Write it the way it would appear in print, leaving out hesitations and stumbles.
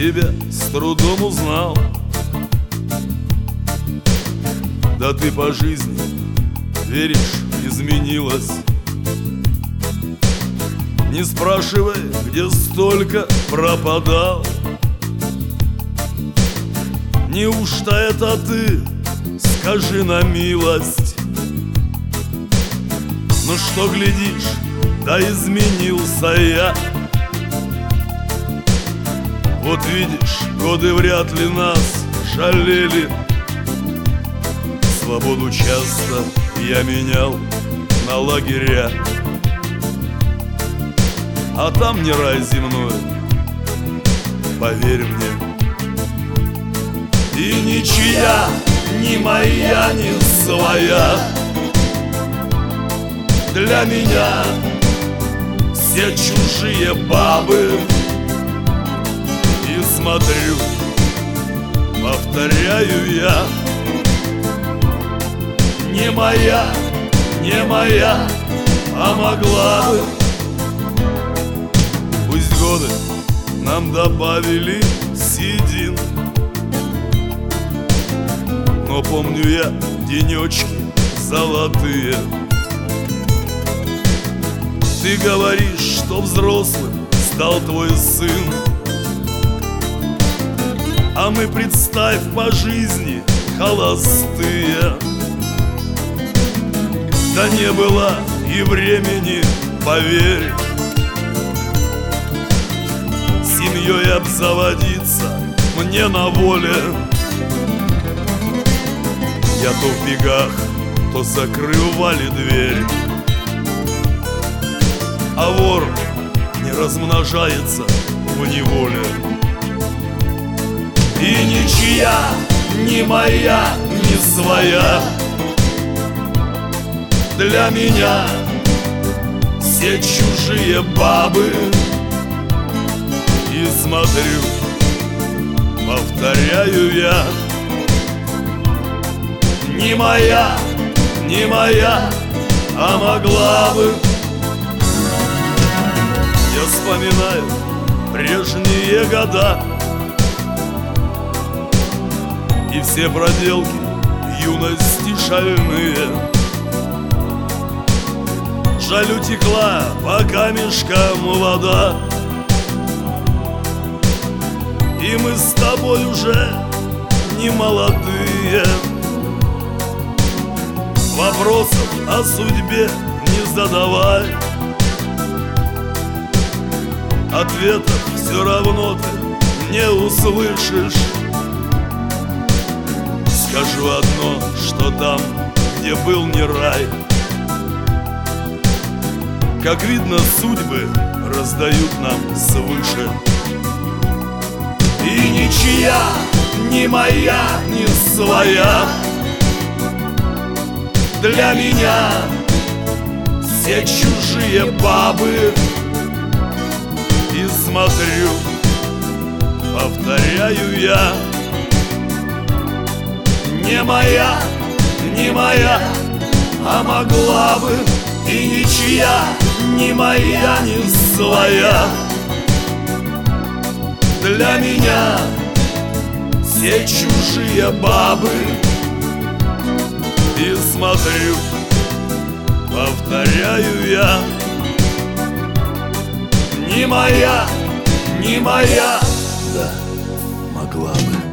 тебя с трудом узнал. Да ты по жизни, веришь, изменилась. Не спрашивай, где столько пропадал. Неужто это ты, скажи на милость? Ну что глядишь, да изменился я. Вот видишь, годы вряд ли нас жалели. Свободу часто я менял на лагеря, а там не рай земной, поверь мне. И ничья, ни моя, ни своя. Для меня все чужие бабы. И смотрю, повторяю я: не моя, не моя, а могла бы. Пусть годы нам добавили седин, но помню я денечки золотые. Ты говоришь, что взрослым стал твой сын, а мы, представь, по жизни холостые. Да не было и времени, поверь, семьей обзаводиться мне на воле. Я то в бегах, то закрывали дверь, а вор не размножается в неволе. И ничья, ни моя, ни своя. Для меня все чужие бабы. И смотрю, повторяю я: не моя, не моя, а могла бы. Я вспоминаю прежние года и все проделки юности шальные. Жаль, утекла по камешкам вода, и мы с тобой уже не молодые. Вопросов о судьбе не задавай, ответов все равно ты не услышишь. Скажу одно, что там, где был не рай, как видно, судьбы раздают нам свыше. И ничья, ни моя, ни своя. Для меня все чужие бабы. И смотрю, повторяю я: не моя, не моя, а могла бы. И ничья, ни моя, ни своя. Для меня все чужие бабы. И смотрю, повторяю я: не моя, не моя, да могла бы.